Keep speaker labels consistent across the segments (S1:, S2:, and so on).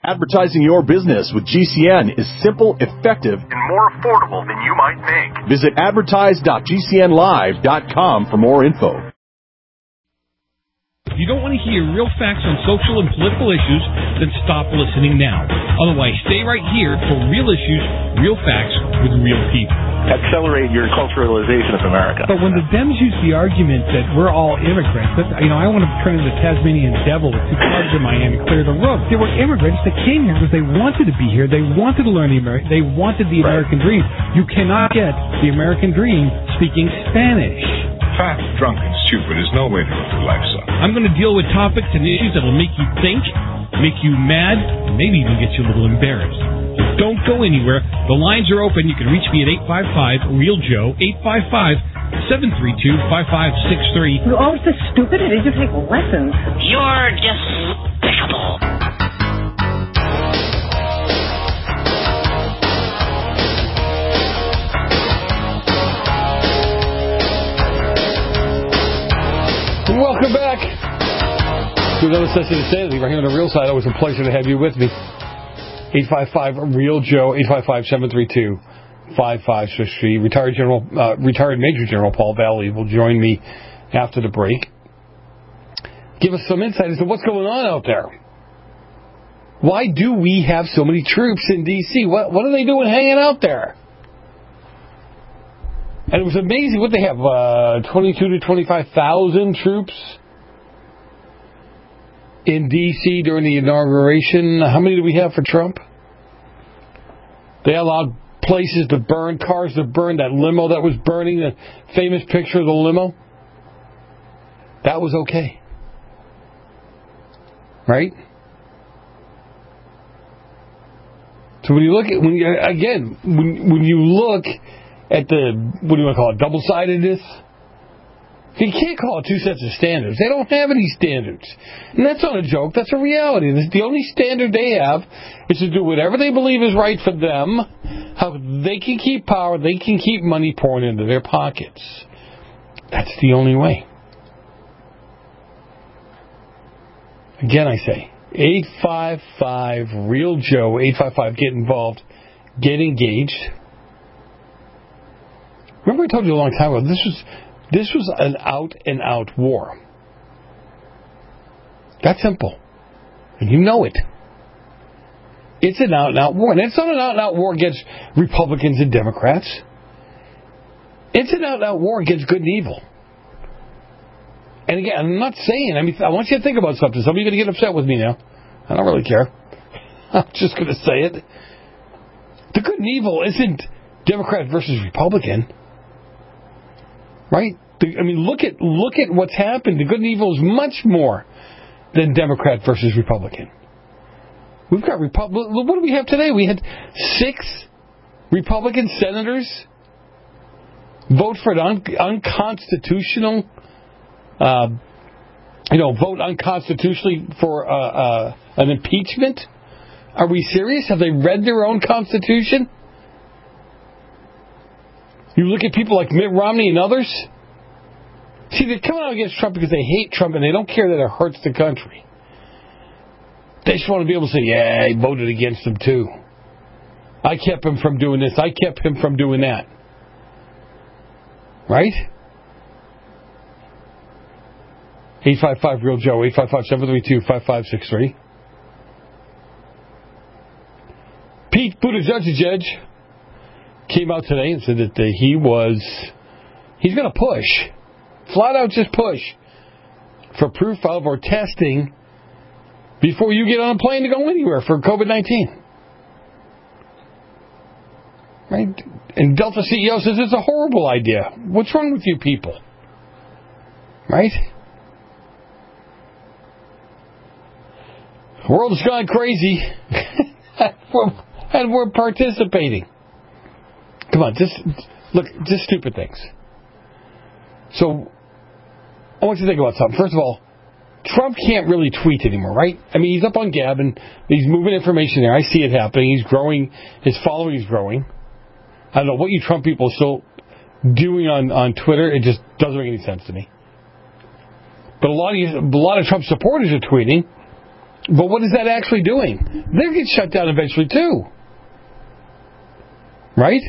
S1: Advertising your business with GCN is simple, effective, and more affordable than you might think. Visit advertise.gcnlive.com for more info.
S2: If you don't want to hear real facts on social and political issues, then stop listening now. Otherwise, stay right here for real issues, real facts with real people.
S3: Accelerate your culturalization of America.
S4: But when the Dems use the argument that we're all immigrants, that, I want to turn into the Tasmanian devil with 2 clubs in Miami, clear the road. There were immigrants that came here because they wanted to be here. They wanted to learn they wanted the American dream. You cannot get the American dream speaking Spanish.
S5: Fat, drunk, and stupid is no way to go through life, son.
S2: I'm going to deal with topics and issues that will make you think, make you mad, and maybe even get you a little embarrassed. So don't go anywhere. The lines are open. You can reach me at 855-REAL-JOE, 855-732-5563.
S6: You're always so stupid. I need to take lessons.
S7: You're despicable.
S8: Welcome back to another session of Sanity right here on the Real Side. Always a pleasure to have you with me. 855-REAL-JOE, 855-732-5563. Retired Major General Paul Valley will join me after the break. Give us some insight as to what's going on out there. Why do we have so many troops in D.C.? What are they doing hanging out there? And it was amazing what they have, 22 to 25,000 troops in D.C. during the inauguration. How many do we have for Trump? They allowed places to burn, cars to burn, that limo that was burning, the famous picture of the limo. That was okay. Right? So when you look at, when you look at the, what do you want to call it, double-sidedness? You can't call it two sets of standards. They don't have any standards. And that's not a joke. That's a reality. The only standard they have is to do whatever they believe is right for them, how they can keep power, they can keep money pouring into their pockets. That's the only way. Again, I say, 855-REAL-JOE, 855, get involved, get engaged. Remember I told you a long time ago, this was an out-and-out war. That's simple. And you know it. It's an out-and-out war. And it's not an out-and-out war against Republicans and Democrats. It's an out-and-out war against good and evil. And again, I'm not saying, I want you to think about something. Some of you are going to get upset with me now. I don't really care. I'm just going to say it. The good and evil isn't Democrat versus Republican. Right? Look at what's happened. The good and evil is much more than Democrat versus Republican. We've got what do we have today? We had 6 Republican senators vote for an unconstitutional, vote unconstitutionally for an impeachment. Are we serious? Have they read their own Constitution? You look at people like Mitt Romney and others. See, they're coming out against Trump because they hate Trump and they don't care that it hurts the country. They just want to be able to say, yeah, I voted against him too. I kept him from doing this. I kept him from doing that. Right? 855-REAL-JOE, 855-732-5563. Pete Buttigieg came out today and said that he's going to push, flat out just push, for proof of or testing before you get on a plane to go anywhere for COVID-19. Right? And Delta CEO says it's a horrible idea. What's wrong with you people? Right? The world has gone crazy, and we're participating. Come on, just stupid things. So, I want you to think about something. First of all, Trump can't really tweet anymore, right? He's up on Gab, and he's moving information there. I see it happening. He's growing. His following is growing. I don't know what you Trump people are still doing on Twitter. It just doesn't make any sense to me. But a lot of Trump supporters are tweeting, But what is that actually doing? They'll get shut down eventually, too. Right?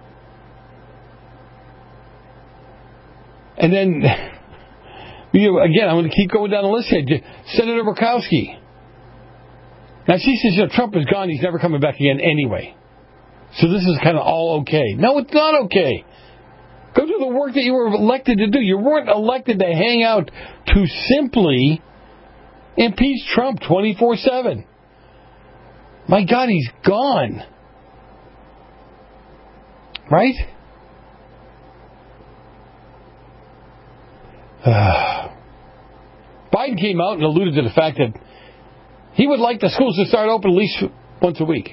S8: And then, again, I'm going to keep going down the list here. Senator Murkowski. Now, she says, Trump is gone. He's never coming back again anyway. So this is kind of all okay. No, it's not okay. Go do the work that you were elected to do. You weren't elected to hang out to simply impeach Trump 24/7. My God, he's gone. Right? Biden came out and alluded to the fact that he would like the schools to start open at least once a week.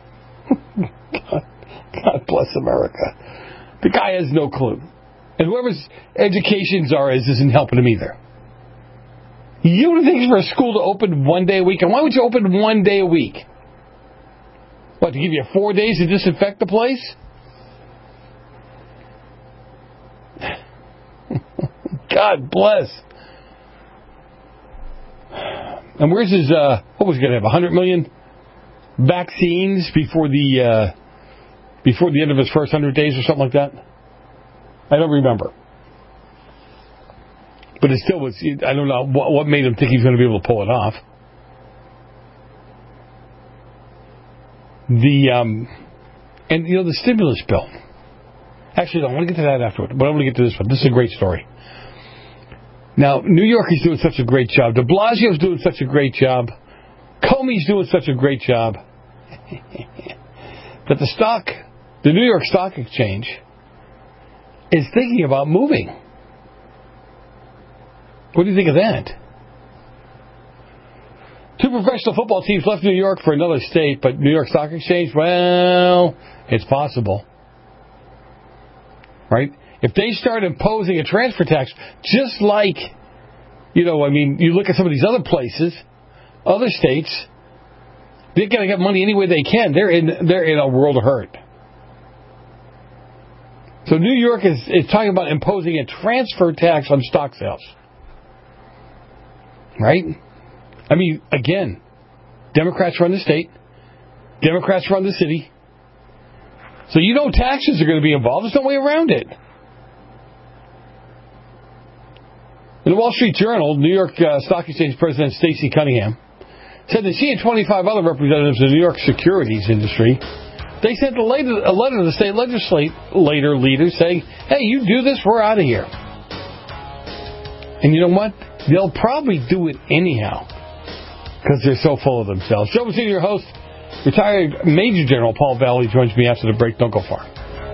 S8: God bless America. The guy has no clue. And whoever's education czar isn't helping him either. You would think for a school to open 1 day a week? And why would you open 1 day a week? What, to give you 4 days to disinfect the place? God bless. And where's his, what was he going to have, 100 million vaccines before the end of his first 100 days or something like that? I don't remember. But it still was, I don't know what made him think he was going to be able to pull it off. And the stimulus bill. Actually, I want to get to that afterward, but I want to get to this one. This is a great story. Now, New York is doing such a great job. De Blasio's doing such a great job. Comey's doing such a great job. That the New York Stock Exchange is thinking about moving. What do you think of that? 2 professional football teams left New York for another state, but New York Stock Exchange, well, it's possible. Right? If they start imposing a transfer tax, just like, you look at some of these other places, other states, they're going to get money any way they can. They're in a world of hurt. So New York is talking about imposing a transfer tax on stock sales. Right? Again, Democrats run the state. Democrats run the city. So taxes are going to be involved. There's no way around it. In the Wall Street Journal, New York Stock Exchange President Stacey Cunningham said that she and 25 other representatives of the New York securities industry, they sent a letter to the state legislature leaders saying, hey, you do this, we're out of here. And you know what? They'll probably do it anyhow because they're so full of themselves. Joe Messina, your host, retired Major General Paul Valley, joins me after the break. Don't go far.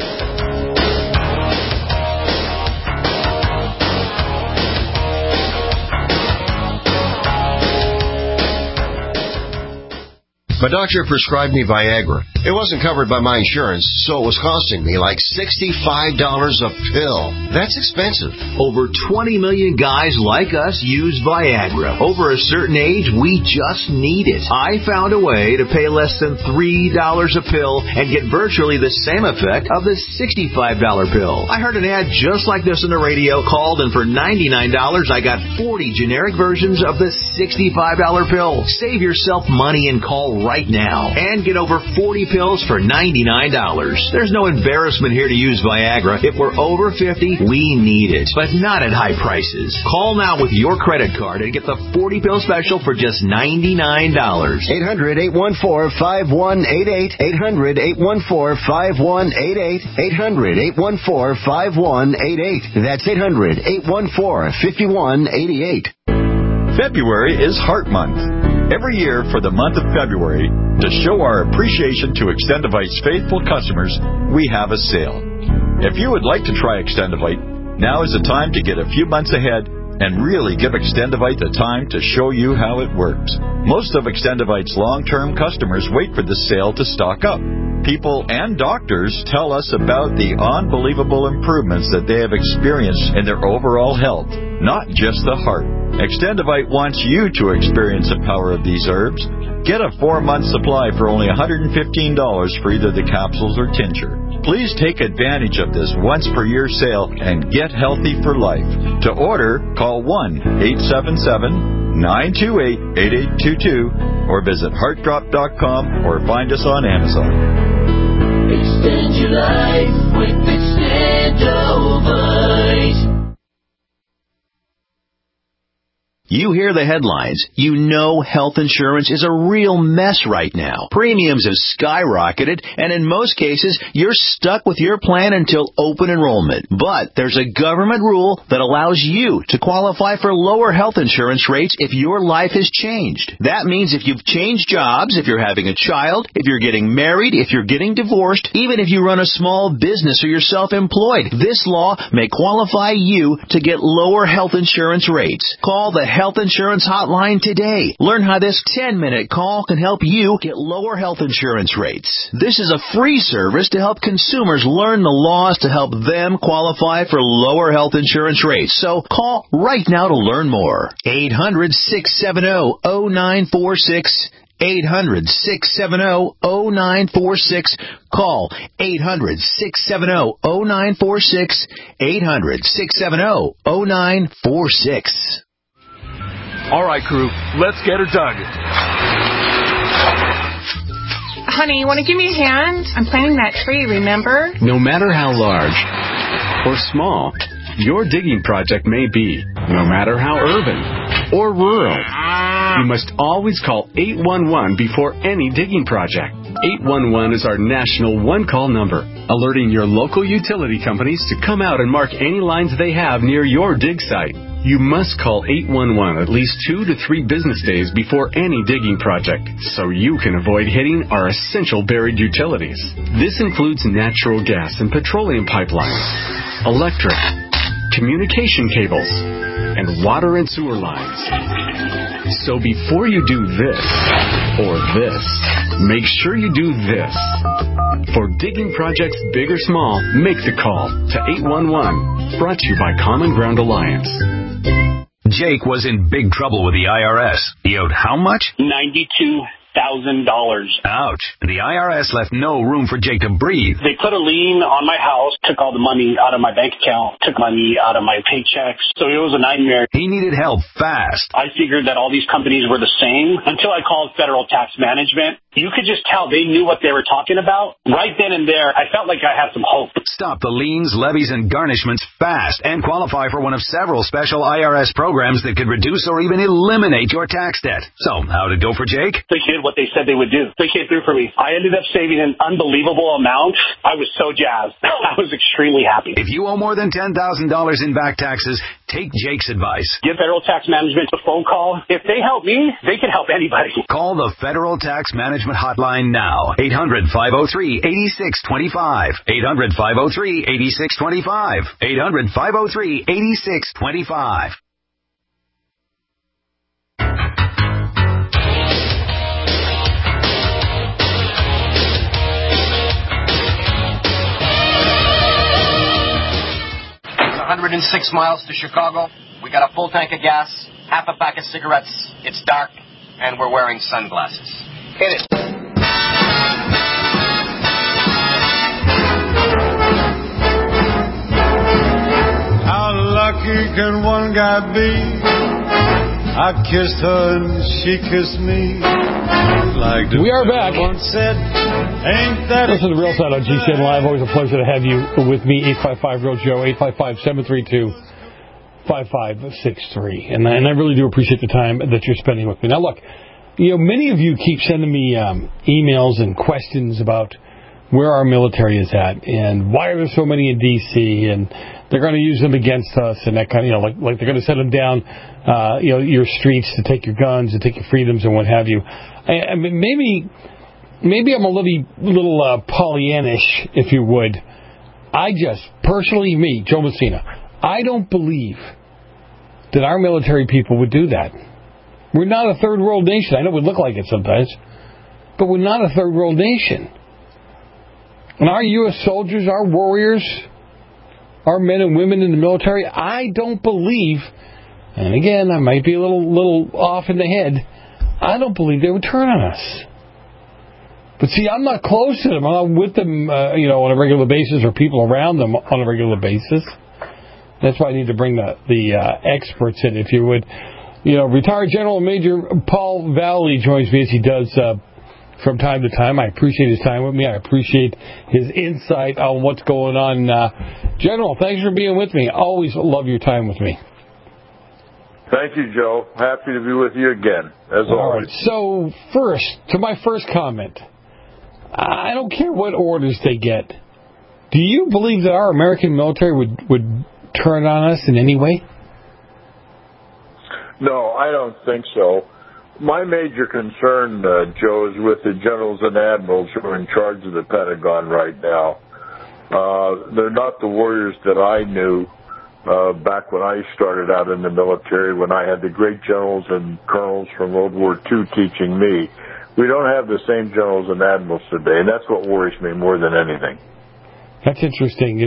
S9: My doctor prescribed me Viagra. It wasn't covered by my insurance, so it was costing me like $65 a pill. That's expensive.
S10: Over 20 million guys like us use Viagra. Over a certain age, we just need it. I found a way to pay less than $3 a pill and get virtually the same effect of the $65 pill. I heard an ad just like this on the radio, called, and for $99, I got 40 generic versions of the $65 pill. Save yourself money and call right now and get over 40 pills for $99. There's no embarrassment here to use Viagra. If we're over 50, we need it, but not at high prices. Call now with your credit card and get the 40 pill special for just $99.
S9: 800-814-5188. 800-814-5188. 800-814-5188. That's 800-814-5188.
S11: February is Heart Month. Every year for the month of February, to show our appreciation to Extendivite's faithful customers, we have a sale. If you would like to try Extendivite, now is the time to get a few months ahead and really give Extendivite the time to show you how it works. Most of Extendivite's long-term customers wait for this sale to stock up. People and doctors tell us about the unbelievable improvements that they have experienced in their overall health, not just the heart. Extendivite wants you to experience the power of these herbs. Get a 4-month supply for only $115 for either the capsules or tincture. Please take advantage of this once-per-year sale and get healthy for life. To order, call 1-877-928-8822 or visit heartdrop.com or find us on Amazon.
S12: Extend your life with Extendivite.
S10: You hear the headlines. You know health insurance is a real mess right now. Premiums have skyrocketed, and in most cases, you're stuck with your plan until open enrollment. But there's a government rule that allows you to qualify for lower health insurance rates if your life has changed. That means if you've changed jobs, if you're having a child, if you're getting married, if you're getting divorced, even if you run a small business or you're self-employed, this law may qualify you to get lower health insurance rates. Call the Health Insurance Hotline today. Learn how this 10-minute call can help you get lower health insurance rates. This is a free service to help consumers learn the laws to help them qualify for lower health insurance rates. So call right now to learn more. 800-670-0946. 800-670-0946. Call 800-670-0946. 800-670-0946.
S1: All right, crew, let's get her dug.
S6: Honey, you want to give me a hand? I'm planting that tree, remember?
S13: No matter how large or small your digging project may be, no matter how urban or rural, you must always call 811 before any digging project. 811 is our national one-call number, alerting your local utility companies to come out and mark any lines they have near your dig site. You must call 811 at least 2 to 3 business days before any digging project, so you can avoid hitting our essential buried utilities. This includes natural gas and petroleum pipelines, electric, communication cables, and water and sewer lines. So before you do this or this, make sure you do this. For digging projects big or small, make the call to 811. Brought to you by Common Ground Alliance.
S14: Jake was in big trouble with the IRS. He owed how much?
S3: $92,000.
S14: Ouch. The IRS left no room for Jake to breathe.
S3: They put a lien on my house, took all the money out of my bank account, took money out of my paychecks. So it was a nightmare.
S14: He needed help fast.
S3: I figured that all these companies were the same until I called Federal Tax Management. You could just tell they knew what they were talking about. Right then and there, I felt like I had some hope.
S14: Stop the liens, levies, and garnishments fast and qualify for one of several special IRS programs that could reduce or even eliminate your tax debt. So, how'd it go for Jake?
S3: They did what they said they would do. They came through for me. I ended up saving an unbelievable amount. I was so jazzed. I was extremely happy.
S14: If you owe more than $10,000 in back taxes, take Jake's advice.
S3: Give Federal Tax Management a phone call. If they help me, they can help anybody.
S14: Call the Federal Tax Management Hotline now. 800-503-8625. 800-503-8625. 800-503-8625.
S15: It's 106 miles to Chicago. We got a full tank of gas, half a pack of cigarettes. It's dark, and we're wearing sunglasses. Hit it.
S16: How lucky can one guy be? I kissed her and she kissed me. Like
S8: we are back.
S16: Said, ain't that
S8: this is the Real Side on GCN Live. Always a pleasure to have you with me. 855-REAL-JOE, 855-732-5563. And I really do appreciate the time that you're spending with me. Now, look, you know, many of you keep sending me emails and questions about where our military is at and why are there so many in D.C. and they're going to use them against us and that kind of, you know, like they're going to send them down, your streets to take your guns and take your freedoms and what have you. I mean, maybe I'm a little Pollyannish, if you would. I just, personally, me, Joe Messina, I don't believe that our military people would do that. We're not a third world nation. I know we look like it sometimes, but we're not a third world nation. And our U.S. soldiers, our warriors, our men and women in the military, I don't believe and again, I might be a little off in the head, I don't believe they would turn on us. But see, I'm not close to them. I'm not with them, on a regular basis, or people around them on a regular basis. That's why I need to bring the experts in, if you would. Retired General Major Paul Valley joins me as he does from time to time. I appreciate his time with me. I appreciate his insight on what's going on. General, thanks for being with me. Always love your time with me.
S17: Thank you, Joe. Happy to be with you again, as always.
S8: All right. So, first, to my first comment, I don't care what orders they get. Do you believe that our American military would turn on us in any way?
S17: No, I don't think so. My major concern, Joe, is with the generals and admirals who are in charge of the Pentagon right now. They're not the warriors that I knew back when I started out in the military, when I had the great generals and colonels from World War II teaching me. We don't have the same generals and admirals today, and that's what worries me more than anything.
S8: That's interesting.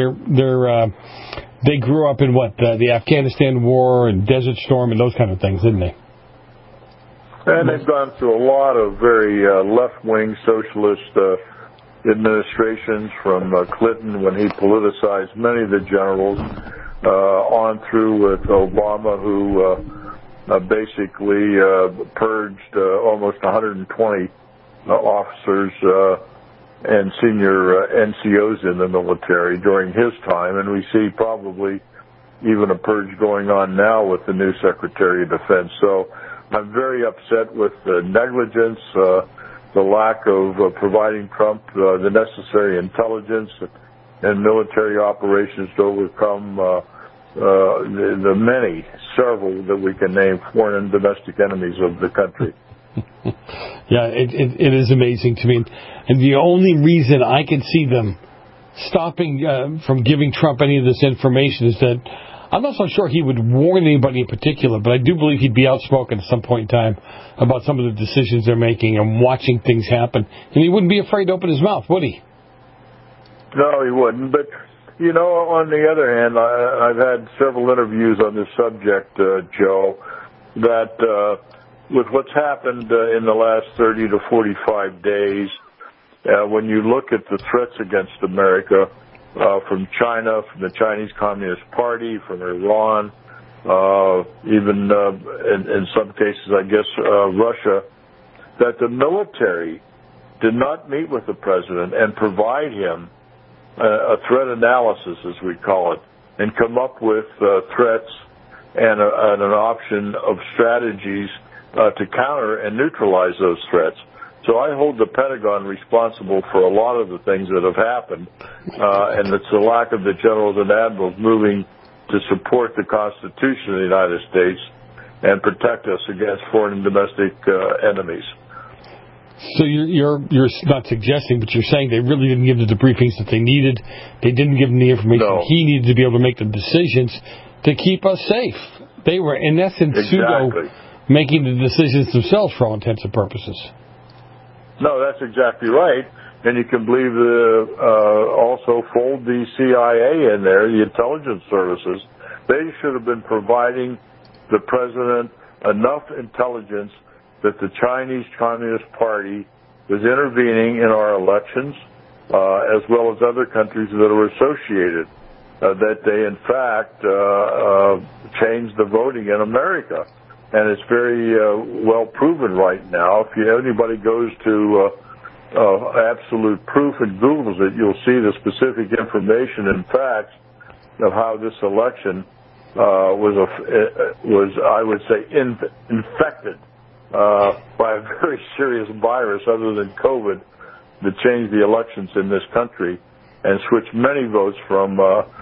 S8: They grew up in the Afghanistan War and Desert Storm and those kind of things, didn't they?
S17: And they've gone through a lot of very left-wing socialist administrations, from Clinton, when he politicized many of the generals, on through with Obama, who basically purged almost 120 officers and senior NCOs in the military during his time, and we see probably even a purge going on now with the new Secretary of Defense. So I'm very upset with the negligence, the lack of providing Trump the necessary intelligence and military operations to overcome the several that we can name, foreign and domestic enemies of the country.
S8: Yeah, it is amazing to me. And the only reason I can see them stopping from giving Trump any of this information is that I'm not so sure he would warn anybody in particular, but I do believe he'd be outspoken at some point in time about some of the decisions they're making and watching things happen. And he wouldn't be afraid to open his mouth, would he?
S17: No, he wouldn't. But, on the other hand, I've had several interviews on this subject, Joe, that with what's happened in the last 30 to 45 days, when you look at the threats against America, from China, from the Chinese Communist Party, from Iran, even in some cases, I guess, Russia, that the military did not meet with the president and provide him a threat analysis, as we call it, and come up with threats and an option of strategies to counter and neutralize those threats. So I hold the Pentagon responsible for a lot of the things that have happened, and it's the lack of the generals and admirals moving to support the Constitution of the United States and protect us against foreign and domestic enemies.
S8: So you're not suggesting, but you're saying they really didn't give the debriefings that they needed. They didn't give him the information he needed to be able to make the decisions to keep us safe. They were, in essence, pseudo making the decisions themselves for all intents and purposes.
S17: No, that's exactly right. And you can believe also fold the CIA in there, the intelligence services. They should have been providing the president enough intelligence that the Chinese Communist Party was intervening in our elections, as well as other countries that are associated, that they, in fact, changed the voting in America. And it's very well proven right now. If anybody goes to absolute proof and Googles it, you'll see the specific information and facts of how this election was, I would say, infected by a very serious virus other than COVID that changed the elections in this country and switched many votes from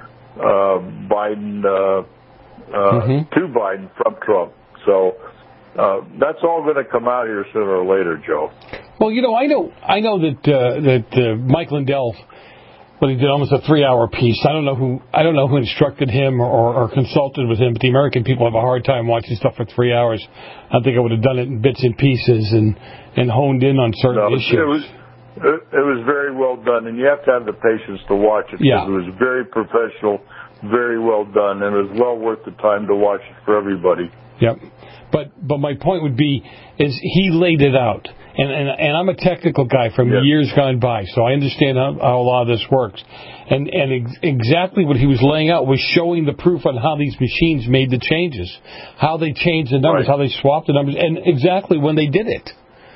S17: Biden to Biden from Trump. So that's all going to come out here sooner or later, Joe.
S8: Well, I know that Mike Lindell, when he did almost a 3-hour piece, I don't know who instructed him or consulted with him, but the American people have a hard time watching stuff for 3 hours. I think I would have done it in bits and pieces and honed in on certain issues. It
S17: was very well done, and you have to have the patience to watch it because it was very professional, very well done, and it was well worth the time to watch it for everybody.
S8: Yep. But my point would be is he laid it out. And I'm a technical guy from years gone by, so I understand how a lot of this works. And exactly what he was laying out was showing the proof on how these machines made the changes, how they changed the numbers, how they swapped the numbers, and exactly when they did it.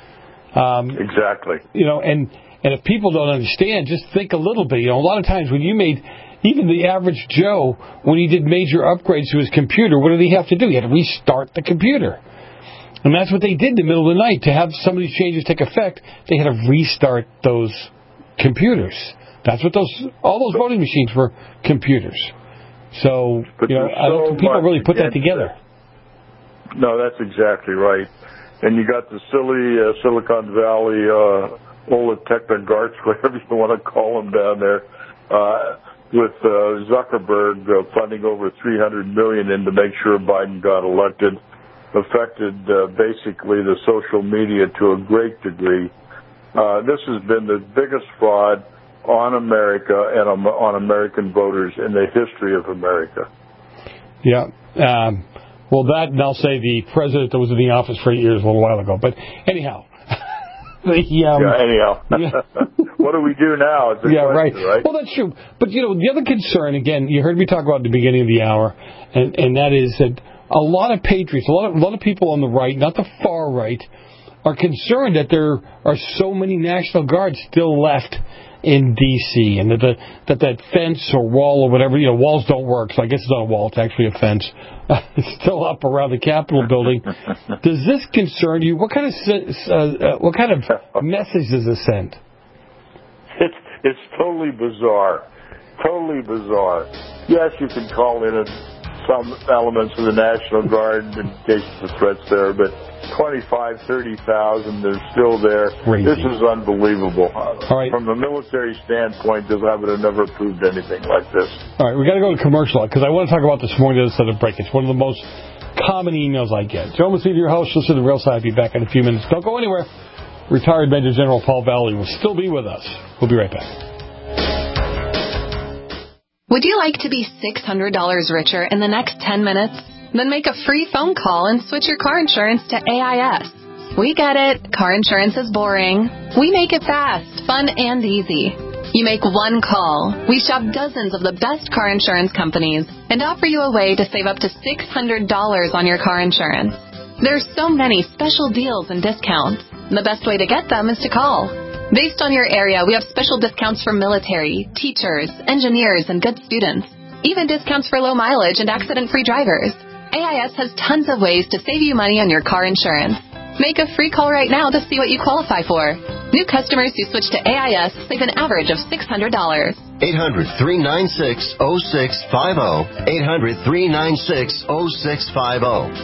S17: Exactly.
S8: And if people don't understand, just think a little bit. A lot of times when you made, even the average Joe, when he did major upgrades to his computer, what did he have to do? He had to restart the computer. And that's what they did in the middle of the night. To have some of these changes take effect, they had to restart those computers. That's what all those voting machines were, computers. So, I don't think people really put that together.
S17: No, that's exactly right. And you got the silly Silicon Valley Ola Technogarts, whatever you want to call them down there, with Zuckerberg funding over $300 million in to make sure Biden got elected. Affected basically the social media to a great degree. This has been the biggest fraud on America and on American voters in the history of America.
S8: Yeah. Well, that, and I'll say the president that was in the office for 8 years a little while ago. But anyhow.
S17: Anyhow. What do we do now? It's a question, right?
S8: Well, that's true. But, the other concern, again, you heard me talk about at the beginning of the hour, and that is that a lot of patriots, a lot of people on the right, not the far right, are concerned that there are so many National Guards still left in D.C. and that fence or wall or whatever, walls don't work, so I guess it's not a wall, it's actually a fence. It's still up around the Capitol building. Does this concern you? What kind of message does this send?
S17: It's totally bizarre. Totally bizarre. Yes, you can call in some elements of the National Guard in case the threat's there, but 25,000, 30,000, they're still there.
S8: Crazy.
S17: This is unbelievable.
S8: All right.
S17: From a military standpoint, I would have never proved anything like this.
S8: All right, we got to go to commercial because I want to talk about this morning instead of break. It's one of the most common emails I get. Joe Messina, your host, listen to the Real Side. I'll be back in a few minutes. Don't go anywhere. Retired Major General Paul Valley will still be with us. We'll be right back.
S18: Would you like to be $600 richer in the next 10 minutes? Then make a free phone call and switch your car insurance to AIS. We get it. Car insurance is boring. We make it fast, fun, and easy. You make one call. We shop dozens of the best car insurance companies and offer you a way to save up to $600 on your car insurance. There's so many special deals and discounts. The best way to get them is to call. Based on your area, we have special discounts for military, teachers, engineers, and good students. Even discounts for low mileage and accident-free drivers. AIS has tons of ways to save you money on your car insurance. Make a free call right now to see what you qualify for. New customers who switch to AIS save an average of $600.
S9: 800-396-0650. 800-396-0650.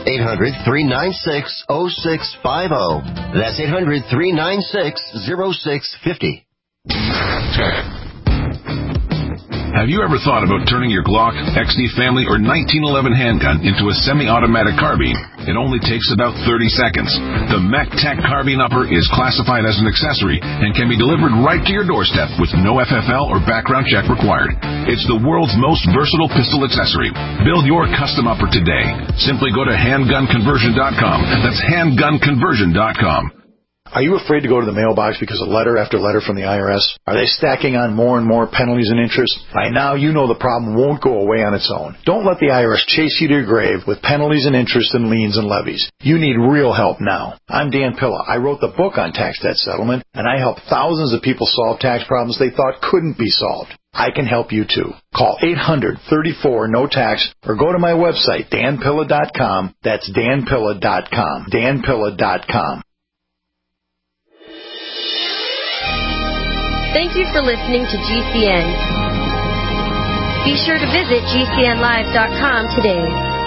S9: 800-396-0650. That's 800-396-0650.
S19: Have you ever thought about turning your Glock, XD Family, or 1911 handgun into a semi-automatic carbine? It only takes about 30 seconds. The MacTac Carbine Upper is classified as an accessory and can be delivered right to your doorstep with no FFL or background check required. It's the world's most versatile pistol accessory. Build your custom upper today. Simply go to handgunconversion.com. That's handgunconversion.com.
S20: Are you afraid to go to the mailbox because of letter after letter from the IRS? Are they stacking on more and more penalties and interest? By now, you know the problem won't go away on its own. Don't let the IRS chase you to your grave with penalties and interest and liens and levies. You need real help now. I'm Dan Pilla. I wrote the book on tax debt settlement, and I help thousands of people solve tax problems they thought couldn't be solved. I can help you too. Call 800-34-NO-TAX or go to my website, danpilla.com. That's danpilla.com. danpilla.com.
S21: Thank you for listening to GCN. Be sure to visit GCNlive.com today.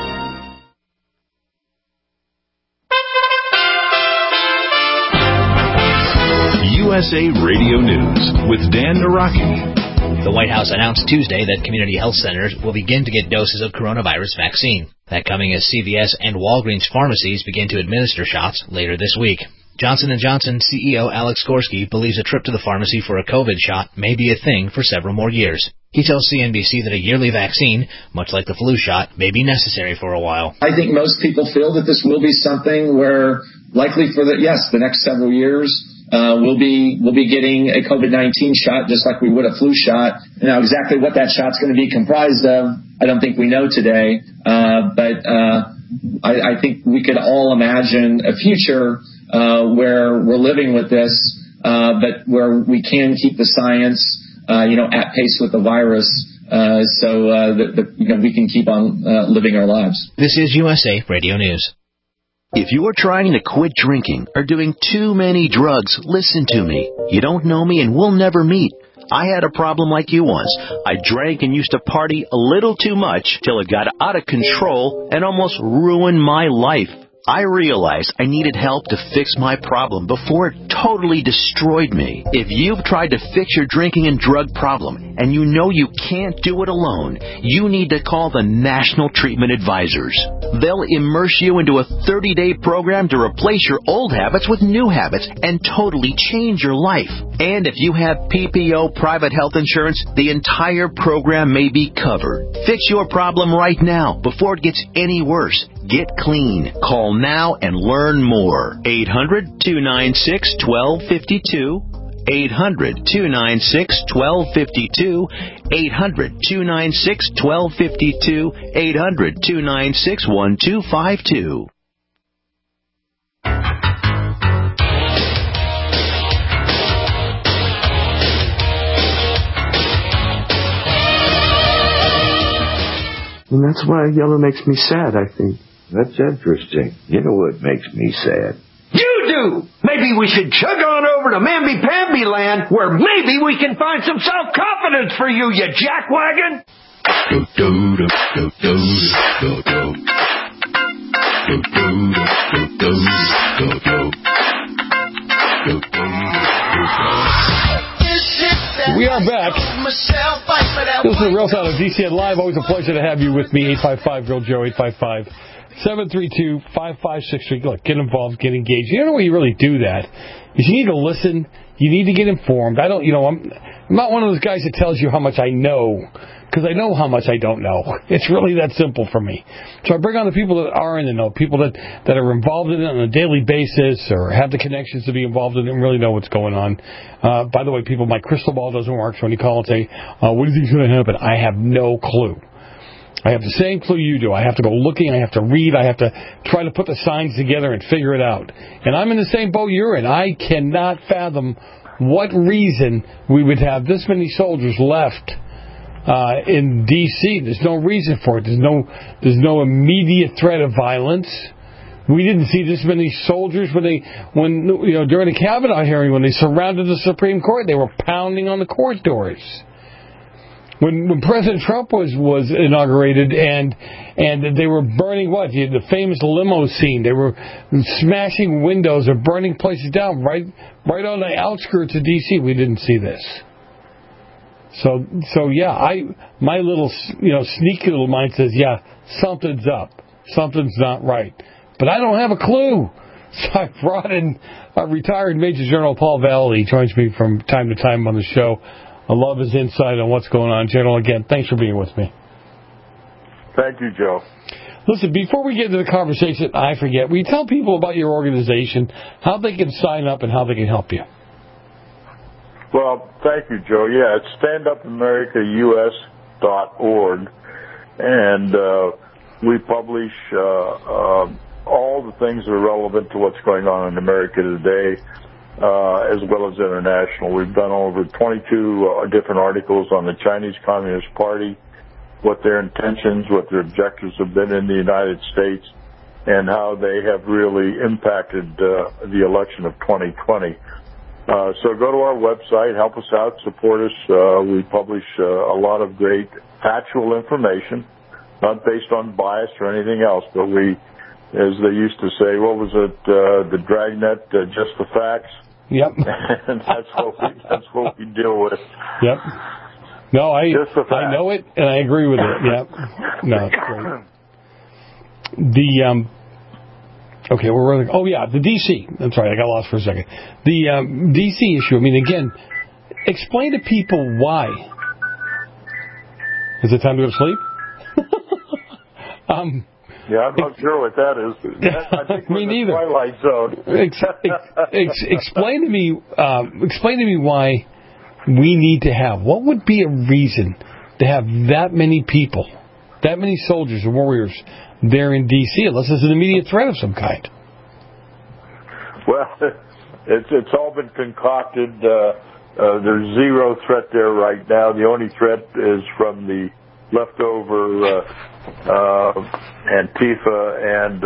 S1: USA Radio News with Dan Naraki.
S22: The White House announced Tuesday that community health centers will begin to get doses of coronavirus vaccine. That coming as CVS and Walgreens pharmacies begin to administer shots later this week. Johnson & Johnson CEO Alex Gorsky believes a trip to the pharmacy for a COVID shot may be a thing for several more years. He tells CNBC that a yearly vaccine, much like the flu shot, may be necessary for a while.
S4: I think most people feel that this will be something where likely for the next several years, we'll be getting a COVID-19 shot just like we would a flu shot. Now, exactly what that shot's going to be comprised of, I don't think we know today. But I think we could all imagine a future where we're living with this, but where we can keep the science, at pace with the virus, so that we can keep on living our lives.
S22: This is USA Radio News.
S5: If you're trying to quit drinking or doing too many drugs, listen to me. You don't know me and we'll never meet. I had a problem like you once. I drank and used to party a little too much till it got out of control and almost ruined my life. I realized I needed help to fix my problem before it totally destroyed me. If you've tried to fix your drinking and drug problem and you know you can't do it alone, you need to call the National Treatment Advisors. They'll immerse you into a 30-day program to replace your old habits with new habits and totally change your life. And if you have PPO private health insurance, the entire program may be covered. Fix your problem right now before it gets any worse. Get clean. Call now and learn more. 800-296-1252. 800-296-1252. 800-296-1252. 800-296-1252.
S23: And that's why yellow makes me sad, I think.
S24: That's interesting. You know what makes me sad?
S25: You do! Maybe we should chug on over to Mamby-Pamby land, where maybe we can find some self-confidence for you, you jackwagon!
S8: We are back. This is the Real Sound of DCN Live. Always a pleasure to have you with me. 855-GIRL-JOE, 855-732-5563. Look, get involved, get engaged. You know where you really do that is you need to listen. You need to get informed. I'm not one of those guys that tells you how much I know, because I know how much I don't know. It's really that simple for me. So I bring on the people that are in the know, people that are involved in it on a daily basis or have the connections to be involved in it and really know what's going on. By the way, people, my crystal ball doesn't work, so when you call and say, what do you think is going to happen? I have no clue. I have the same clue you do. I have to go looking, I have to read, I have to try to put the signs together and figure it out. And I'm in the same boat you're in. I cannot fathom what reason we would have this many soldiers left in D.C. There's no reason for it. There's no immediate threat of violence. We didn't see this many soldiers during the Kavanaugh hearing when they surrounded the Supreme Court. They were pounding on the court doors. When President Trump was inaugurated and they were burning the famous limo scene. They were smashing windows or burning places down right on the outskirts of D.C. We didn't see this. So yeah, my little sneaky little mind says, yeah, something's up, something's not right, but I don't have a clue. So I brought in a retired Major General Paul Vallely. He joins me from time to time on the show. I love his insight on what's going on. General, again, thanks for being with me.
S17: Thank you, Joe.
S8: Listen, before we get into the conversation, I forget, will you tell people about your organization, how they can sign up and how they can help you?
S17: Well, thank you, Joe. Yeah, it's standupamericaus.org, and we publish all the things that are relevant to what's going on in America today, as well as international. We've done over 22 different articles on the Chinese Communist Party, what their intentions, what their objectives have been in the United States, and how they have really impacted the election of 2020. So go to our website, help us out, support us. We publish a lot of great factual information, not based on bias or anything else, but we, as they used to say, what was it, the Dragnet, just the facts?
S8: Yep.
S17: And that's what we deal with.
S8: Yep. No, I know it, and I agree with it. Yep. No, it's great. Okay, the D.C. I'm sorry, I got lost for a second. The D.C. issue, I mean, again, explain to people why. Is it time to go to sleep?
S17: Yeah, I'm not sure what that is. I think
S8: Me neither.
S17: Twilight Zone.
S8: Explain to me why we need to have. What would be a reason to have that many people, that many soldiers and warriors there in D.C. unless there's an immediate threat of some kind?
S17: Well, it's all been concocted. There's zero threat there right now. The only threat is from the leftover Antifa and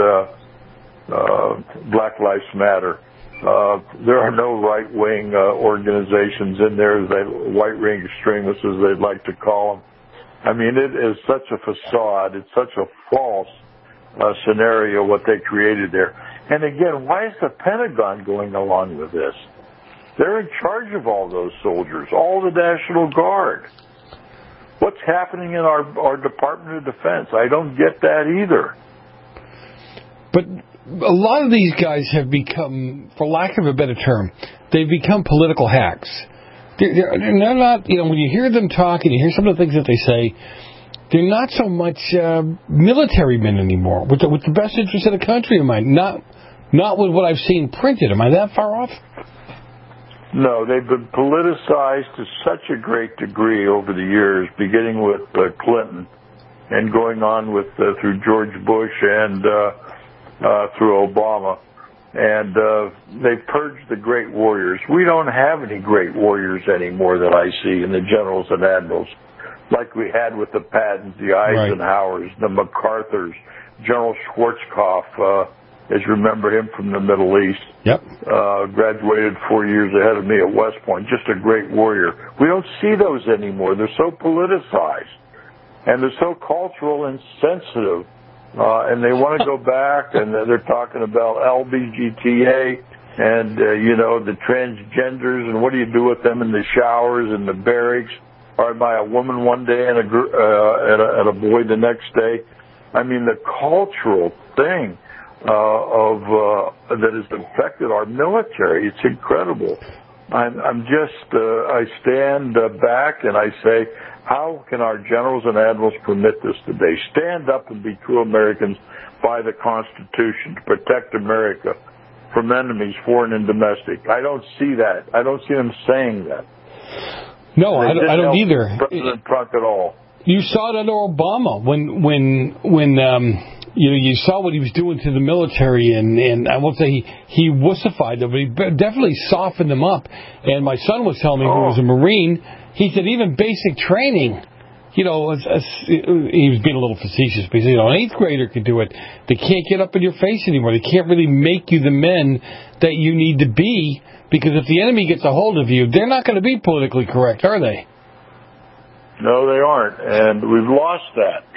S17: Black Lives Matter. There are no right-wing organizations in there, white-wing extremists, as they'd like to call them. I mean, it is such a facade. It's such a false scenario what they created there. And again, why is the Pentagon going along with this? They're in charge of all those soldiers, all the National Guard. What's happening in our Department of Defense? I don't get that either.
S8: But a lot of these guys have become, for lack of a better term, they've become political hacks. They're not, when you hear them talk and you hear some of the things that they say, they're not so much military men anymore, with the best interest of the country in mind, not with what I've seen printed. Am I that far off?
S17: No, they've been politicized to such a great degree over the years, beginning with Clinton and going on with through George Bush and through Obama. And they've purged the great warriors. We don't have any great warriors anymore that I see in the generals and admirals, like we had with the Pattons, the Eisenhowers, the MacArthurs, General Schwarzkopf, as you remember him from the Middle East.
S8: Yep.
S17: Graduated 4 years ahead of me at West Point. Just a great warrior. We don't see those anymore. They're so politicized. And they're so cultural and sensitive. And they want to go back, and they're talking about LBGTA and, the transgenders, and what do you do with them in the showers and the barracks, or by a woman one day and a boy the next day. I mean, the cultural thing that has affected our military, it's incredible. I stand back and I say, how can our generals and admirals permit this today? Stand up and be true Americans by the Constitution to protect America from enemies, foreign and domestic. I don't see that. I don't see them saying that.
S8: No, I don't either.
S17: President Trump at all.
S8: You saw it under Obama when you saw what he was doing to the military, and I won't say he wussified them, but he definitely softened them up. And my son was telling me, who was a Marine, he said even basic training, he was being a little facetious, but he said, an 8th grader could do it. They can't get up in your face anymore. They can't really make you the men that you need to be, because if the enemy gets a hold of you, they're not going to be politically correct, are they?
S17: No, they aren't, and we've lost that.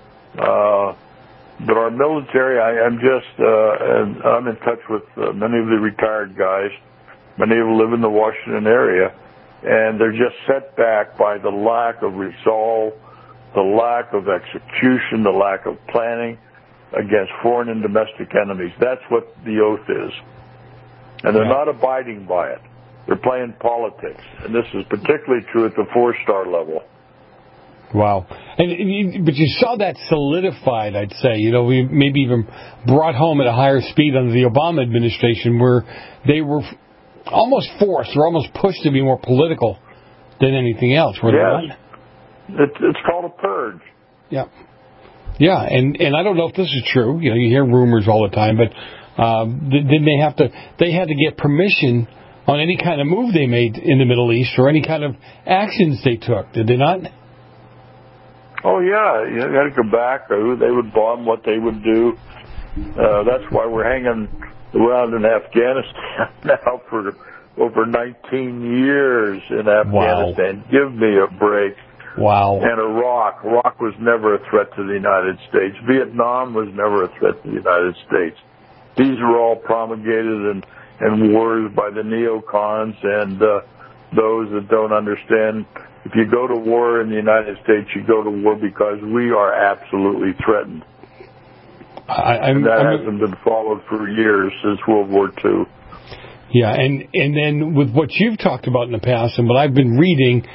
S17: But our military, I'm in touch with many of the retired guys. Many of them live in the Washington area, and they're just set back by the lack of resolve, the lack of execution, the lack of planning against foreign and domestic enemies. That's what the oath is. And they're not abiding by it. They're playing politics. And this is particularly true at the 4-star level.
S8: Wow. But you saw that solidified, I'd say. We maybe even brought home at a higher speed under the Obama administration, where they were almost forced or almost pushed to be more political than anything else, were they not?
S17: It's called a purge.
S8: Yeah. Yeah, and I don't know if this is true. You hear rumors all the time, but didn't they had to get permission on any kind of move they made in the Middle East or any kind of actions they took, did they not?
S17: Oh, yeah. You got to go back. They would bomb, what they would do. That's why we're hanging around in Afghanistan now for over 19 years in Afghanistan. Wow. Give me a break.
S8: Wow.
S17: And Iraq. Iraq was never a threat to the United States. Vietnam was never a threat to the United States. These were all promulgated and wars by the neocons and those that don't understand. If you go to war in the United States, you go to war because we are absolutely threatened. And that hasn't been followed for years since World War II.
S8: Yeah, and then with what you've talked about in the past and what I've been reading,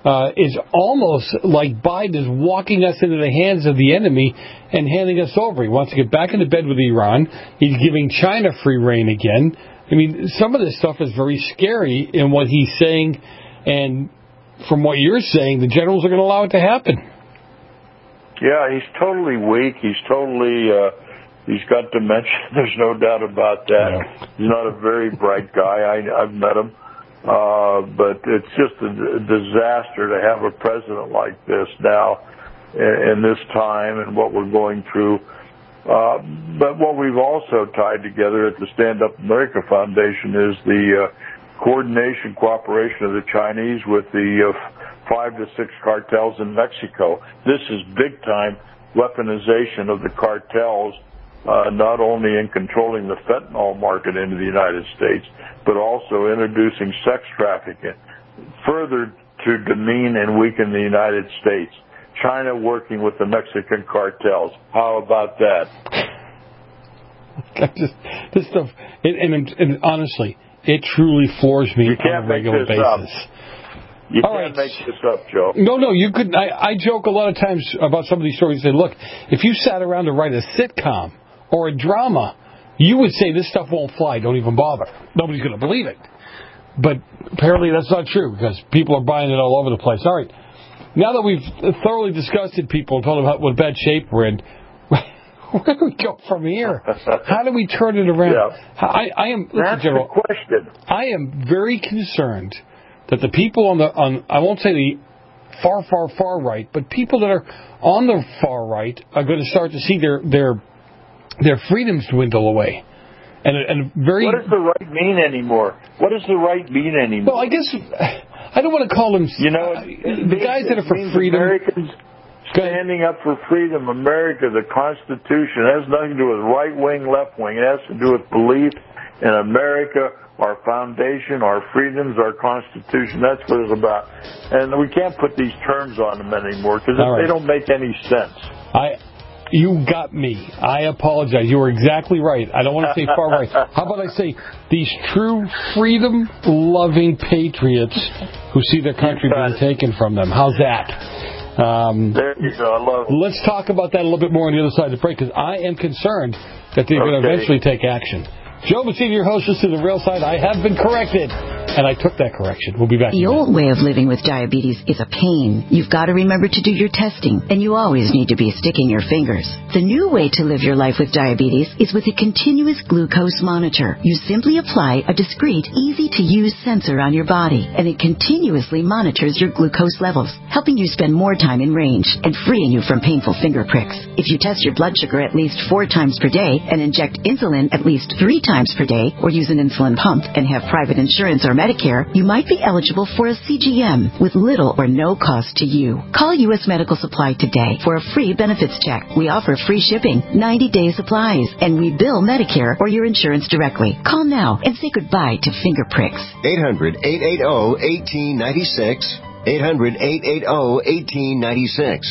S8: is almost like Biden is walking us into the hands of the enemy and handing us over. He wants to get back into bed with Iran. He's giving China free rein again. I mean, some of this stuff is very scary in what he's saying, and from what you're saying, the generals are going to allow it to happen.
S17: Yeah, he's totally weak. He's totally, he's got dementia. There's no doubt about that. Yeah. He's not a very bright guy. I've met him. But it's just a disaster to have a president like this now in this time and what we're going through. But what we've also tied together at the Stand Up America Foundation is the coordination, cooperation of the Chinese with the 5 to 6 cartels in Mexico. This is big-time weaponization of the cartels, not only in controlling the fentanyl market into the United States, but also introducing sex trafficking, further to demean and weaken the United States. China working with the Mexican cartels. How about that?
S8: This stuff, and honestly, it truly floors me on a regular basis.
S17: You can't make this up, Joe.
S8: No, you couldn't. I joke a lot of times about some of these stories and say, look, if you sat around to write a sitcom or a drama, you would say this stuff won't fly, don't even bother. Nobody's going to believe it. But apparently that's not true because people are buying it all over the place. All right, now that we've thoroughly disgusted people and told them what bad shape we're in, where do we go from here? How do we turn it around?
S17: Yeah.
S8: I am.
S17: That's the question.
S8: I am very concerned that the people on I won't say the far right, but people that are on the far right are going to start to see their freedoms dwindle away. And very.
S17: What does the right mean anymore? What does the right mean anymore?
S8: Well, I guess I don't want to call them. The guys that are for freedom.
S17: Americans standing up for freedom, America, the Constitution. It has nothing to do with right wing, left wing. It has to do with belief in America, our foundation, our freedoms, our Constitution. That's what it's about. And we can't put these terms on them anymore because they don't make any sense.
S8: You got me. I apologize. You were exactly right. I don't want to say far right. How about I say these true freedom-loving patriots who see their country being taken from them. How's that?
S17: There you go. I love it.
S8: Let's talk about that a little bit more on the other side of the break because I am concerned that they're going to eventually take action. Joe Messina, your host, is to the real side. I have been corrected, and I took that correction. We'll be back.
S2: The old way of living with diabetes is a pain. You've got to remember to do your testing, and you always need to be sticking your fingers. The new way to live your life with diabetes is with a continuous glucose monitor. You simply apply a discreet, easy-to-use sensor on your body, and it continuously monitors your glucose levels, helping you spend more time in range and freeing you from painful finger pricks. If you test your blood sugar at least 4 times per day and inject insulin at least 3 times per day, or use an insulin pump and have private insurance or Medicare, you might be eligible for a CGM with little or no cost to you. Call U.S. Medical Supply today for a free benefits check. We offer free shipping, 90-day supplies, and we bill Medicare or your insurance directly. Call now and say goodbye to finger pricks.
S9: 800-880-1896. 800-880-1896.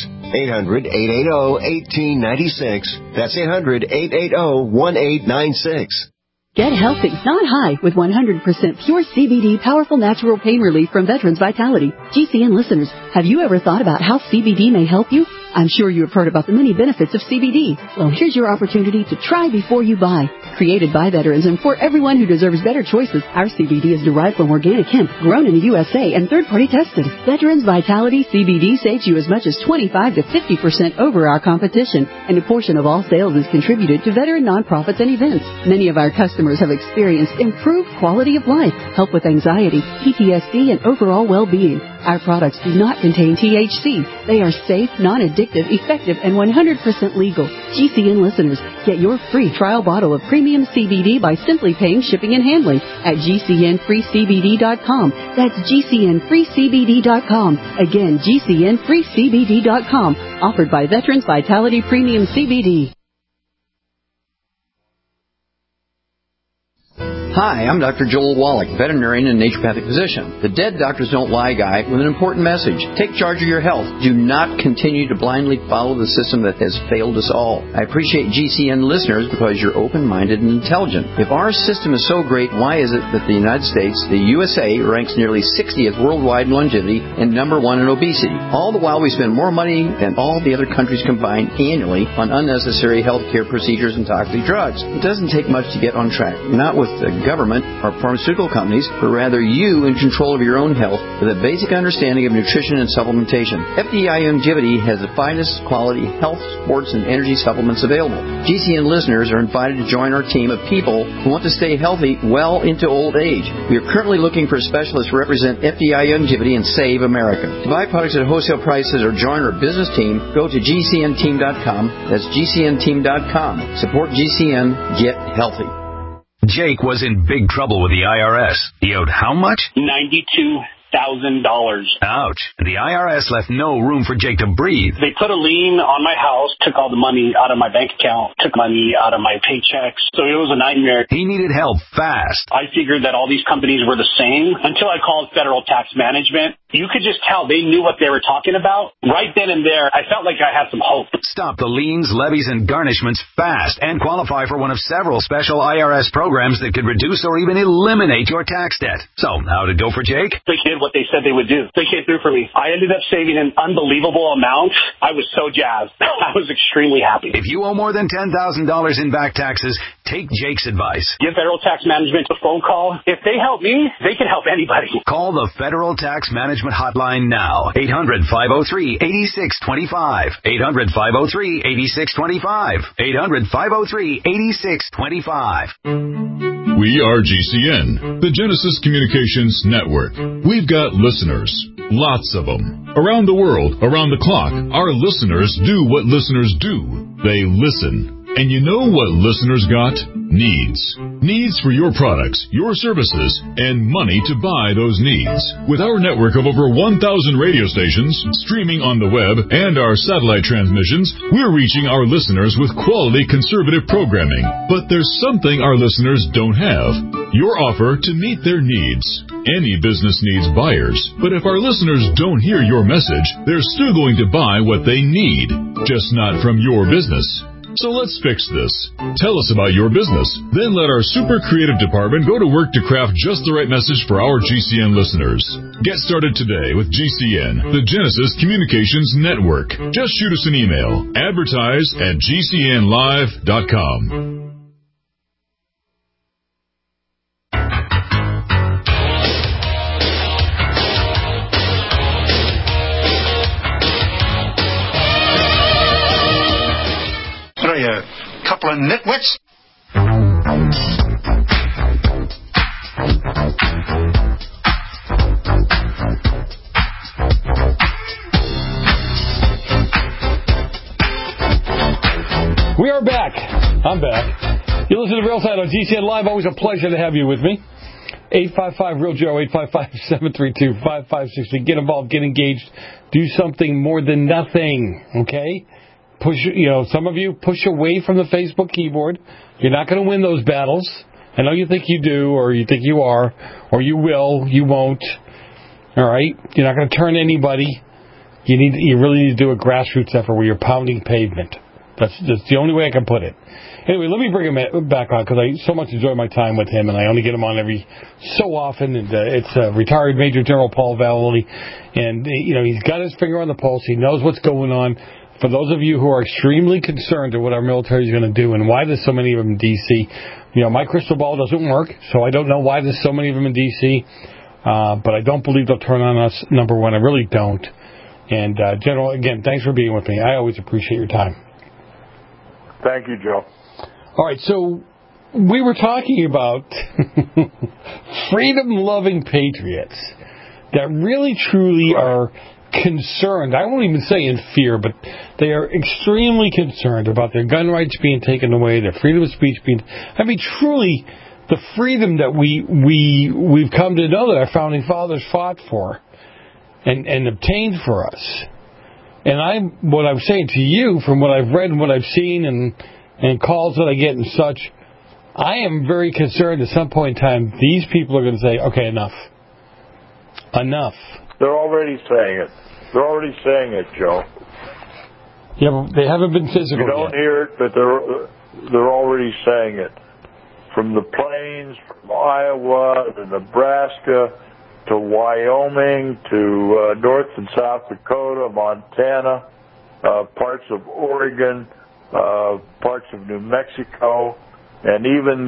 S9: 800-880-1896. That's 800-880-1896.
S7: Get healthy, not high, with 100% pure CBD powerful natural pain relief from Veterans Vitality. GCN listeners, have you ever thought about how CBD may help you? I'm sure you have heard about the many benefits of CBD. Well, here's your opportunity to try before you buy. Created by veterans and for everyone who deserves better choices, our CBD is derived from organic hemp, grown in the USA and third-party tested. Veterans Vitality CBD saves you as much as 25 to 50% over our competition, and a portion of all sales is contributed to veteran nonprofits and events. Many of our customers have experienced improved quality of life, help with anxiety, PTSD, and overall well-being. Our products do not contain THC. They are safe, non-addictive, effective, and 100% legal. GCN listeners, get your free trial bottle of premium CBD by simply paying shipping and handling at GCNFreeCBD.com. That's GCNFreeCBD.com. Again, GCNFreeCBD.com. Offered by Veterans Vitality Premium CBD.
S6: Hi, I'm Dr. Joel Wallach, veterinarian and naturopathic physician. The Dead Doctors Don't Lie guy with an important message. Take charge of your health. Do not continue to blindly follow the system that has failed us all. I appreciate GCN listeners because you're open-minded and intelligent. If our system is so great, why is it that the United States, the USA, ranks nearly 60th worldwide in longevity and number 1 in obesity? All the while we spend more money than all the other countries combined annually on unnecessary healthcare procedures and toxic drugs. It doesn't take much to get on track. Not with the government or pharmaceutical companies, but rather you in control of your own health with a basic understanding of nutrition and supplementation. FDI Longevity has the finest quality health, sports, and energy supplements available. GCN listeners are invited to join our team of people who want to stay healthy well into old age. We are currently looking for specialists to represent FDI Longevity and Save America. To buy products at wholesale prices or join our business team, go to GCNteam.com. That's GCNteam.com. Support GCN. Get healthy.
S14: Jake was in big trouble with the IRS. He owed how much?
S3: $92,000.
S14: Ouch. The IRS left no room for Jake to breathe.
S3: They put a lien on my house, took all the money out of my bank account, took money out of my paychecks. So it was a nightmare.
S14: He needed help fast.
S3: I figured that all these companies were the same until I called Federal Tax Management. You could just tell they knew what they were talking about. Right then and there, I felt like I had some hope.
S14: Stop the liens, levies, and garnishments fast and qualify for one of several special IRS programs that could reduce or even eliminate your tax debt. So, how did it go for Jake?
S3: They did what they said they would do. They came through for me. I ended up saving an unbelievable amount. I was so jazzed. I was extremely happy.
S14: If you owe more than $10,000 in back taxes, take Jake's advice.
S3: Give Federal Tax Management a phone call. If they help me, they can help anybody.
S14: Call the Federal Tax Management hotline now. 800-503-8625. 800-503-8625. 800-503-8625.
S10: We are GCN, the Genesis Communications Network. We've got listeners, lots of them. Around the world, around the clock, our listeners do what listeners do. They listen. And you know what listeners got? Needs. Needs for your products, your services, and money to buy those needs. With our network of over 1,000 radio stations, streaming on the web, and our satellite transmissions, we're reaching our listeners with quality conservative programming. But there's something our listeners don't have. Your offer to meet their needs. Any business needs buyers, but if our listeners don't hear your message, they're still going to buy what they need, just not from your business. So let's fix this. Tell us about your business. Then let our super creative department go to work to craft just the right message for our GCN listeners. Get started today with GCN, the Genesis Communications Network. Just shoot us an email. Advertise@GCNlive.com.
S11: A couple of nitwits.
S8: We are back. I'm back. You listen to Real Side on GCN Live. Always a pleasure to have you with me. 855-REAL-JOE, 855-732-5560. Get involved, get engaged, do something more than nothing, okay? Push, some of you push away from the Facebook keyboard. You're not going to win those battles. I know you think you do, or you think you are, or you will, you won't. All right? You're not going to turn anybody. You really need to do a grassroots effort where you're pounding pavement. That's the only way I can put it. Anyway, let me bring him back on because I so much enjoy my time with him, and I only get him on every so often. And it's retired Major General Paul Vallely, and he's got his finger on the pulse. He knows what's going on. For those of you who are extremely concerned at what our military is going to do and why there's so many of them in D.C., my crystal ball doesn't work, so I don't know why there's so many of them in D.C., but I don't believe they'll turn on us, number one. I really don't. And, General, again, thanks for being with me. I always appreciate your time.
S17: Thank you, Joe.
S8: All right, so we were talking about freedom-loving patriots that really, truly are concerned. I won't even say in fear, but they are extremely concerned about their gun rights being taken away, their freedom of speech being... truly, the freedom that we've come to know that our founding fathers fought for and obtained for us. And what I'm saying to you, from what I've read and what I've seen and calls that I get and such, I am very concerned at some point in time these people are going to say, okay, enough. Enough.
S17: They're already saying it. They're already saying it, Joe.
S8: Yeah, but they haven't been physical
S17: You don't hear it, but they're already saying it. From the plains, from Iowa to Nebraska to Wyoming to North and South Dakota, Montana, parts of Oregon, parts of New Mexico, and even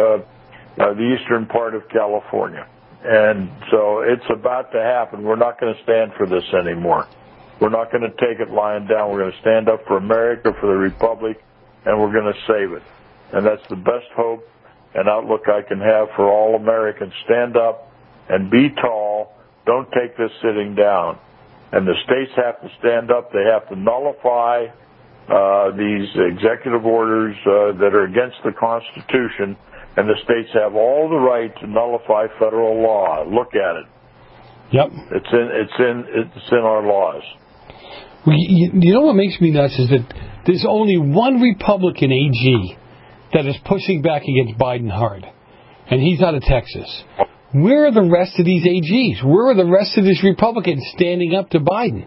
S17: the eastern part of California. And so it's about to happen. We're not going to stand for this anymore. We're not going to take it lying down. We're going to stand up for America, for the Republic, and we're going to save it. And that's the best hope and outlook I can have for all Americans. Stand up and be tall. Don't take this sitting down. And the states have to stand up. They have to nullify these executive orders that are against the Constitution. And the states have all the right to nullify federal law. Look at it.
S8: Yep.
S17: It's in our laws.
S8: Well, you know what makes me nuts is that there's only one Republican AG that is pushing back against Biden hard, and he's out of Texas. Where are the rest of these AGs? Where are the rest of these Republicans standing up to Biden?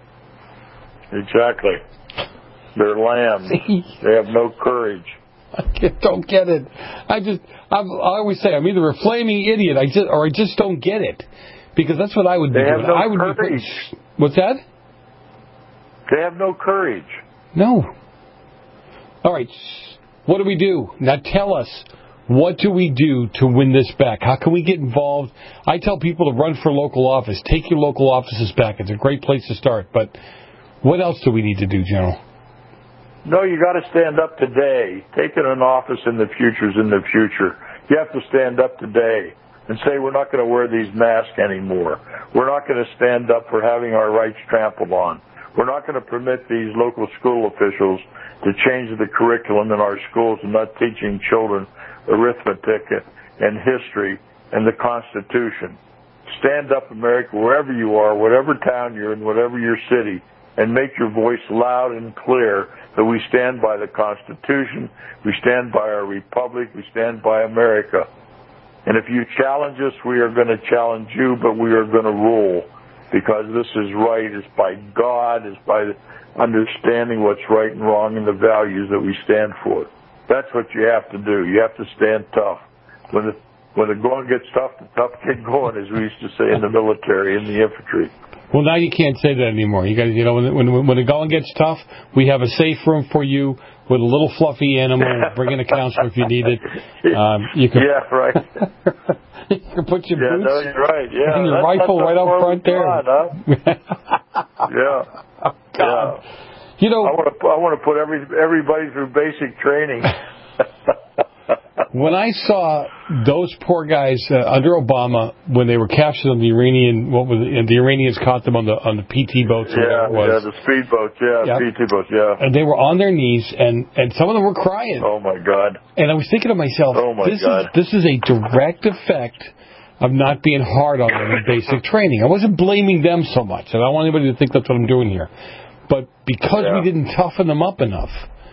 S17: Exactly. They're lambs. They have no courage.
S8: I don't get it. I always say I'm either a flaming idiot, or I just don't get it, because that's what I would be doing.
S17: I would courage.
S8: What's that?
S17: They have no courage.
S8: No. All right. What do we do? Now tell us, what do we do to win this back? How can we get involved? I tell people to run for local office. Take your local offices back. It's a great place to start. But what else do we need to do, General?
S17: No, you got to stand up today. Taking an office in the future is in the future. You have to stand up today and say we're not going to wear these masks anymore. We're not going to stand up for having our rights trampled on. We're not going to permit these local school officials to change the curriculum in our schools and not teaching children arithmetic and history and the Constitution. Stand up, America, wherever you are, whatever town you're in, whatever your city, and make your voice loud and clear that we stand by the Constitution, we stand by our Republic, we stand by America. And if you challenge us, we are going to challenge you, but we are going to rule. Because this is right, it's by God, it's by understanding what's right and wrong and the values that we stand for. That's what you have to do. You have to stand tough. When the going gets tough, the tough get going, as we used to say in the military, in the infantry.
S8: Well, now you can't say that anymore. You guys, when the going gets tough, we have a safe room for you with a little fluffy animal. Bring in a counselor if you need it. You can,
S17: yeah, right.
S8: You can put your boots
S17: no, you're right. Yeah,
S8: and your rifle right up front there.
S17: Yeah.
S8: Oh, God. Yeah. You know,
S17: I want to put everybody through basic training.
S8: When I saw those poor guys under Obama when they were captured on the Iranian, the Iranians caught them on the PT boats.
S17: The speedboats, PT boats, and
S8: they were on their knees, and some of them were crying.
S17: Oh my God!
S8: And I was thinking to myself, this is a direct effect of not being hard on them in basic training. I wasn't blaming them so much, and I don't want anybody to think that's what I'm doing here. But because we didn't toughen them up enough,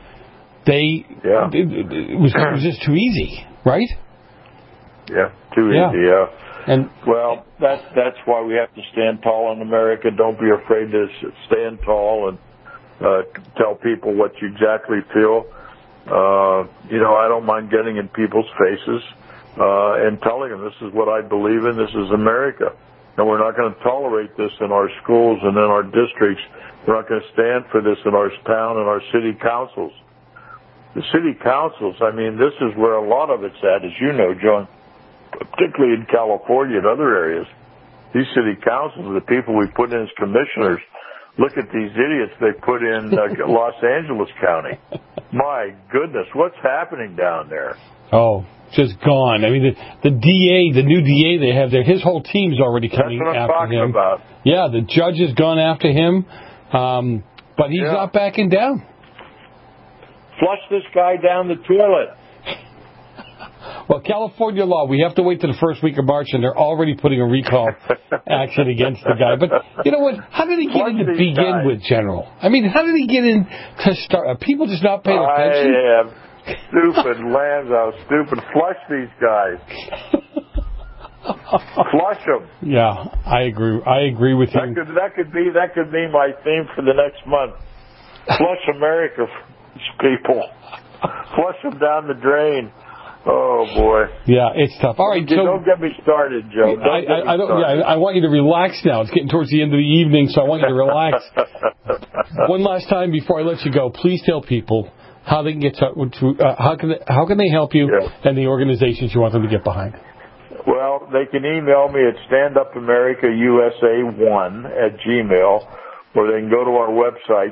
S8: it was just too easy, right?
S17: Yeah, too easy, And well, that's why we have to stand tall in America. Don't be afraid to stand tall and tell people what you exactly feel. I don't mind getting in people's faces and telling them this is what I believe in, this is America. And we're not going to tolerate this in our schools and in our districts. We're not going to stand for this in our town and our city councils. The city councils, I mean, this is where a lot of it's at, as you know, John, particularly in California and other areas. These city councils, the people we put in as commissioners, look at these idiots they put in Los Angeles County. My goodness, what's happening down there?
S8: Oh, just gone. I mean, the DA, the new DA they have there, his whole team's already coming after him.
S17: That's what I'm talking about.
S8: Yeah, the judge has gone after him, but he's not backing down.
S17: Flush this guy down the toilet.
S8: Well, California law, we have to wait till the first week of March, and they're already putting a recall action against the guy. But you know what? How did he get in to begin with, General? I mean, how did he get in to start? Are people just not paying attention?
S17: Stupid Lanza, stupid. Flush these guys. Flush them.
S8: Yeah, I agree. I agree with you.
S17: That could be my theme for the next month. Flush America, people. Flush them down the drain. Oh boy.
S8: Yeah, it's tough. All right,
S17: don't get me started, Joe.
S8: I want you to relax now. It's getting towards the end of the evening, so I want you to relax. One last time before I let you go, please tell people how they can get how can they help you and the organizations you want them to get behind.
S17: Well, they can email me at standupamerica.usa1@gmail, or they can go to our website,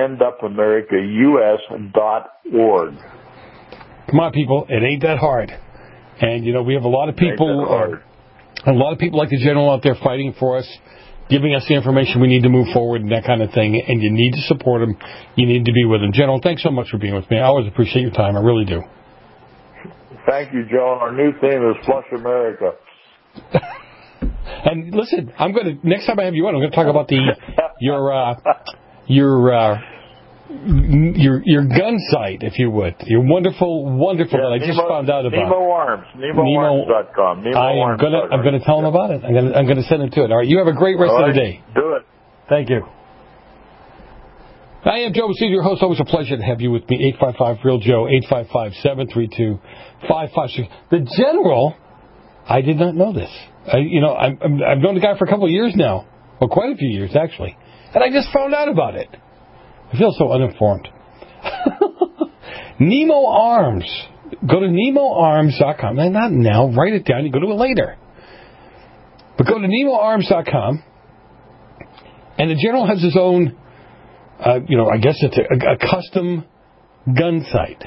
S17: standupamericausa.org.
S8: Come on, people. It ain't that hard. And, we have a lot of people like the General out there fighting for us, giving us the information we need to move forward and that kind of thing. And you need to support them. You need to be with them. General, thanks so much for being with me. I always appreciate your time. I really do.
S17: Thank you, Joe. Our new theme is Flush America.
S8: And listen, next time I have you on, I'm going to talk about your gun site, if you would. Your wonderful that I just found out about.
S17: Nemo Arms. NemoArms.com.
S8: I'm going to tell them about it. I'm going to send them to it. All right. You have a great rest of the day.
S17: Do it.
S8: Thank you. I am Joe Messina, your host. Always a pleasure to have you with me. 855-REAL-JOE, 855-732-5566. The General, I did not know this. I've known the guy for a couple of years now. Well, quite a few years, actually. And I just found out about it. I feel so uninformed. Nemo Arms. Go to NemoArms.com. And not now. Write it down. You go to it later. But go to NemoArms.com. And the General has his own, I guess it's a custom gun site.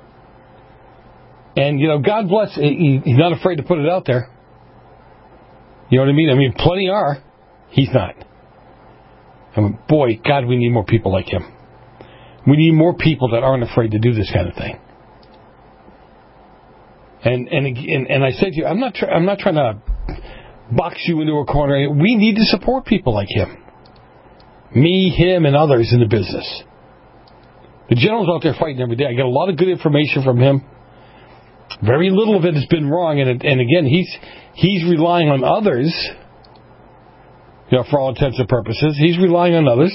S8: And, God bless, he's not afraid to put it out there. You know what I mean? I mean, plenty are. He's not. I mean, boy, God, we need more people like him. We need more people that aren't afraid to do this kind of thing. And I said to you, I'm not trying to box you into a corner. We need to support people like him. Me, him, and others in the business. The General's out there fighting every day. I get a lot of good information from him. Very little of it has been wrong, and again, he's relying on others. For all intents and purposes, he's relying on others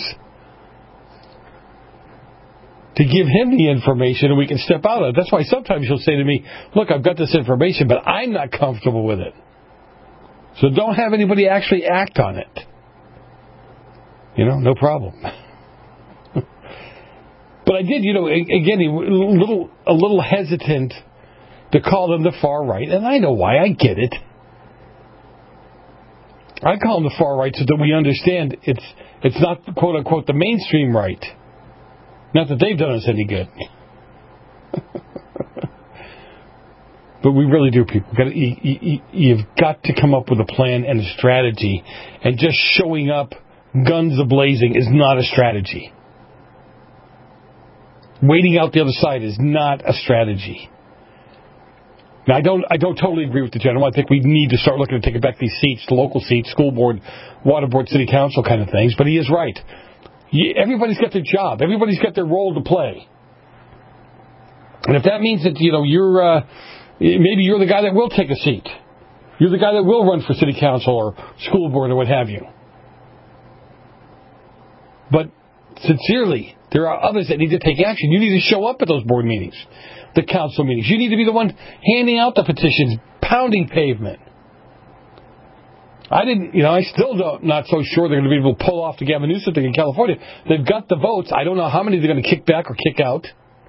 S8: to give him the information, and we can step out of it. That's why sometimes he'll say to me, "Look, I've got this information, but I'm not comfortable with it. So don't have anybody actually act on it." No problem. But I did, again, a little hesitant to call them the far right, and I know why. I get it. I call them the far right so that we understand it's not, quote unquote, the mainstream right. Not that they've done us any good. But we really do, people. You've got to come up with a plan and a strategy, and just showing up guns a-blazing is not a strategy. Waiting out the other side is not a strategy. Now, I don't totally agree with the General. I think we need to start looking to take back these seats, the local seats, school board, water board, city council kind of things. But he is right. Everybody's got their job. Everybody's got their role to play. And if that means that you're maybe you're the guy that will take a seat, you're the guy that will run for city council or school board or what have you. But sincerely, there are others that need to take action. You need to show up at those board meetings, the council meetings. You need to be the one handing out the petitions, pounding pavement. I still not so sure they're going to be able to pull off the Gavin Newsom thing in California. They've got the votes. I don't know how many they're going to kick back or kick out.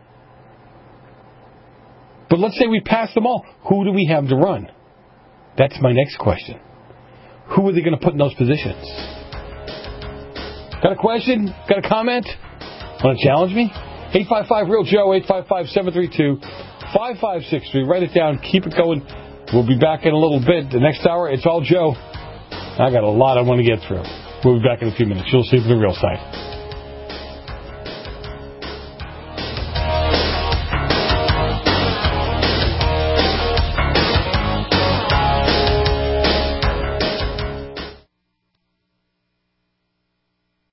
S8: But let's say we pass them all. Who do we have to run? That's my next question. Who are they going to put in those positions? Got a question? Got a comment? Want to challenge me? 855-REAL-JOE, 855-732-5563. Write it down. Keep it going. We'll be back in a little bit. The next hour, it's all Joe. I got a lot I want to get through. We'll be back in a few minutes. You'll see from the real side.